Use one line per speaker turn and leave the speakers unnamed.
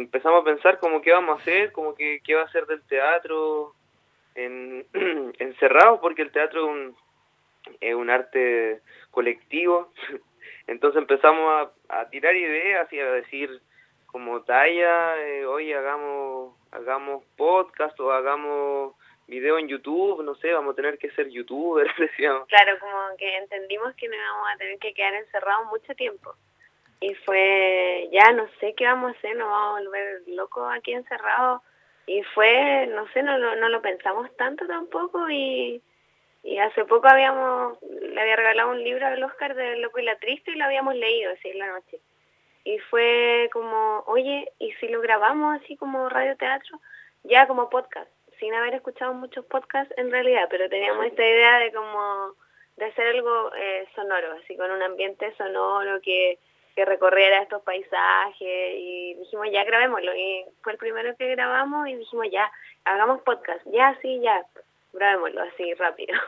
empezamos a pensar como qué vamos a hacer, como que qué va a ser del teatro encerrados, porque el teatro es un arte colectivo. Entonces empezamos a tirar ideas y a decir como talla, oye, hagamos podcast o hagamos video en YouTube, no sé, vamos a tener que ser youtubers, decíamos.
Claro, como que entendimos que nos íbamos a tener que quedar encerrados mucho tiempo. Y fue, ya no sé qué vamos a hacer, nos vamos a volver locos aquí encerrados. Y fue, no sé, no lo pensamos tanto tampoco. Y hace poco le había regalado un libro al Oscar de Loco y la Triste y lo habíamos leído así en la noche. Y fue como, oye, ¿y si lo grabamos así como radioteatro? Ya como podcast, sin haber escuchado muchos podcasts en realidad, pero teníamos esta idea de como de hacer algo sonoro, así con un ambiente sonoro que recorriera estos paisajes, y dijimos ya grabémoslo, y fue el primero que grabamos y dijimos ya, hagamos podcast, ya sí, ya, grabémoslo así rápido.